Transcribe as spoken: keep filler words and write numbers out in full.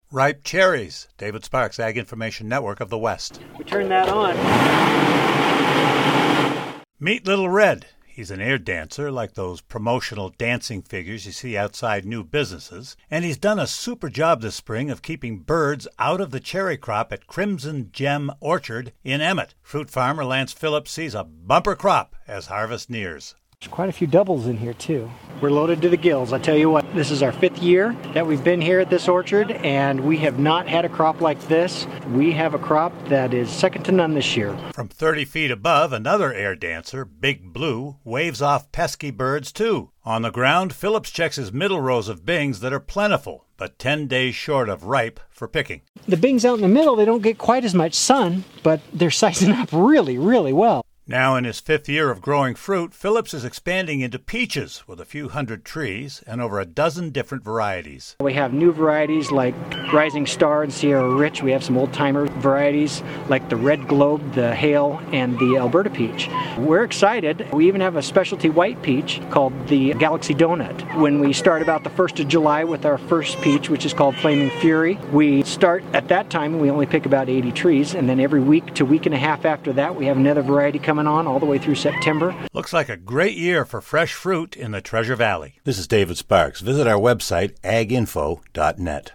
Ripe cherries. David Sparks, Ag Information Network of the West. We turn that on. Meet Little Red. He's an air dancer like those promotional dancing figures you see outside new businesses, and he's done a super job this spring of keeping birds out of the cherry crop at Crimson Gem Orchard in Emmett. Fruit farmer Lance Phillips sees a bumper crop as harvest nears. There's quite a few doubles in here, too. We're loaded to the gills. I tell you what, this is our fifth year that we've been here at this orchard, and we have not had a crop like this. We have a crop that is second to none this year. From thirty feet above, another air dancer, Big Blue, waves off pesky birds, too. On the ground, Phillips checks his middle rows of bings that are plentiful, but ten days short of ripe for picking. The bings out in the middle, they don't get quite as much sun, but they're sizing up really, really well. Now in his fifth year of growing fruit, Phillips is expanding into peaches with a few hundred trees and over a dozen different varieties. We have new varieties like Rising Star and Sierra Rich. We have some old-timer varieties like the Red Globe, the Hale, and the Alberta Peach. We're excited. We even have a specialty white peach called the Galaxy Donut. When we start about the first of July with our first peach, which is called Flaming Fury, we start at that time, we only pick about eighty trees, and then every week to week and a half after that, we have another variety coming on all the way through September. Looks like a great year for fresh fruit in the Treasure Valley. This is David Sparks. Visit our website, ag info dot net.